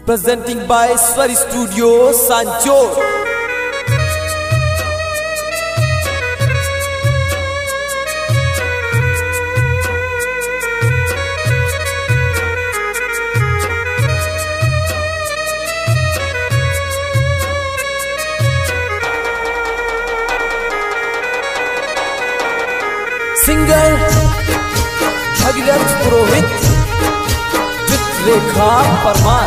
Presenting by Swari Studio, Sancho. Singer Bhagirath Purohit, Chitralekha Parmar.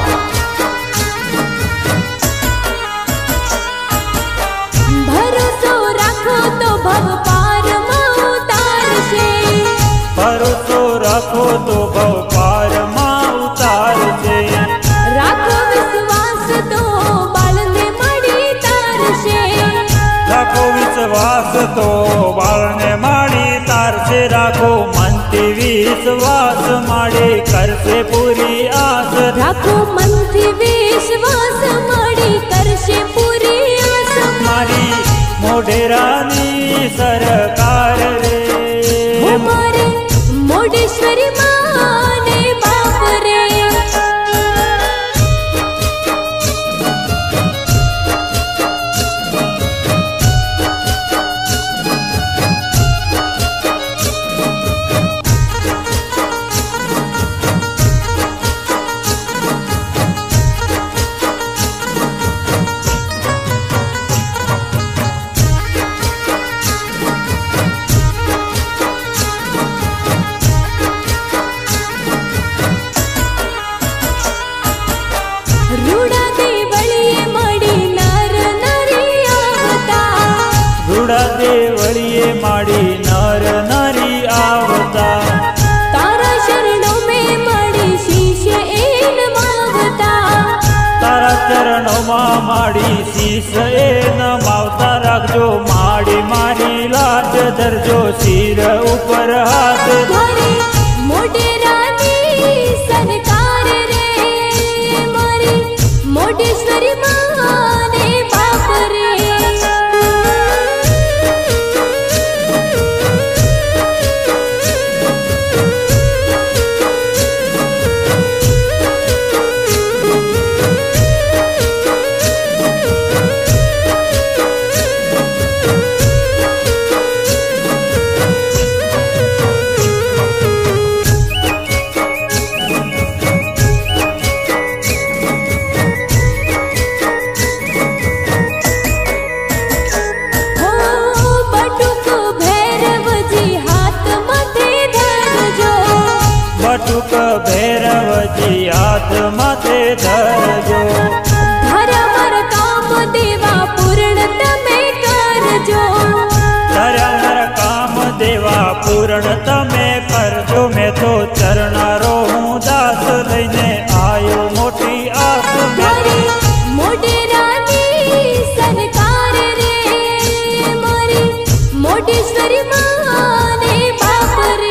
भरोसो रखो तो भव पार माँ उतार से, भरोसो रखो तो भव पार माँ उतार से। राखो विश्वास तो बालने मड़ी तार से, राखो विश्वास तो बालने माड़ी तार से। राखो मनती विश्वास माड़ी कर से पूरी आस। राखो मनती विश्वास माड़ी कर से पूरी आस। मारी मोढेरानी सरकार रे, हमारे मोढेश्वरी माँ ने बाप रे। रूड़ा देवलिये माड़ी नर नारी आवता, रूड़ा देवलिये माड़ी नर नारी आवता। तारा शरणों में माड़ी शीश एन मावता, तारा चरणों में माड़ी शीश एन मावता। रखजो माड़ी मारी लाज धरजो सिर ऊपर हाथ। मारी मोढेरानी सरकार रे, मारी मोढेश्वरी माँ ने बाप रे। बटुक भैरव जी हाथ माथे धरजो। धर्मर काम देवा पूर्णता में करजो, धर्मर काम देवा पूर्णता में करजो। मैं तो चरणारो हूँ दास लईने आयो मोटी आस। मारी मोढेरानी सरकार रे, मारी मोढेश्वरी माँ ने बाप रे।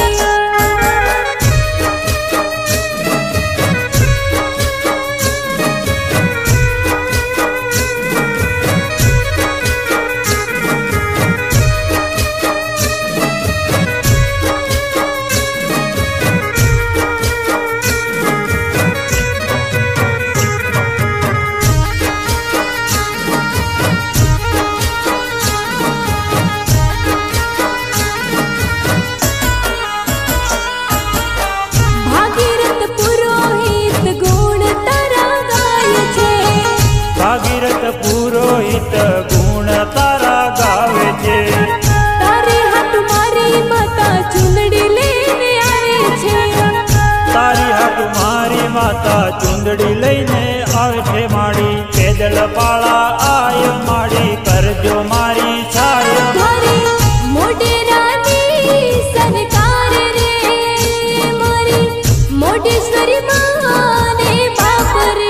भागीरथ पुरोहित गुण तारा गाय छे, भागीरथ पुरोहित गुण तारा गावे छे। तारे हाथ मारी माता चुंदड़ी लेने आवे छे, तारी हाथ मारी माता चुंदड़ी लईने आवे छे। माड़ी पैदल पाळा आय माड़ी करजो मारी छाय। मारी मोढेरानी सरकार रे, मारी मोढेश्वरी माँ ने बाप रे।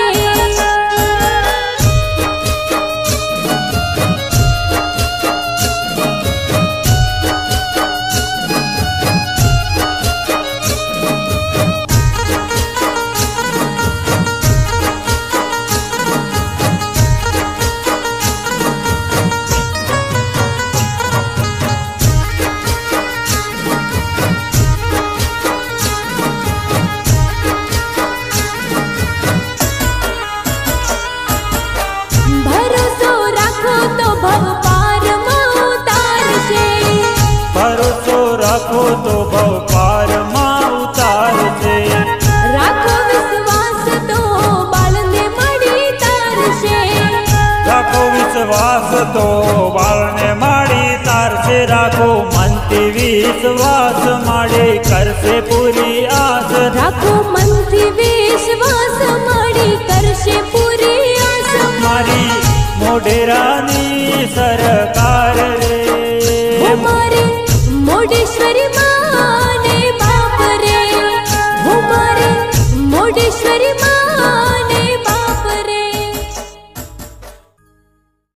तो भव पार માં ઉતારશે રાખો વિશ્વાસ તો બાળને મળી તારશે રાખો વિશ્વાસ તો બાળને માડી તારશે રાખો મનથી વિશ્વાસ માડી કરશે પૂરી આસ રાખો મનથી વિશ્વાસ મળી કરશે પૂરી આસ મારી મોઢેરાની સરકાર રે મારી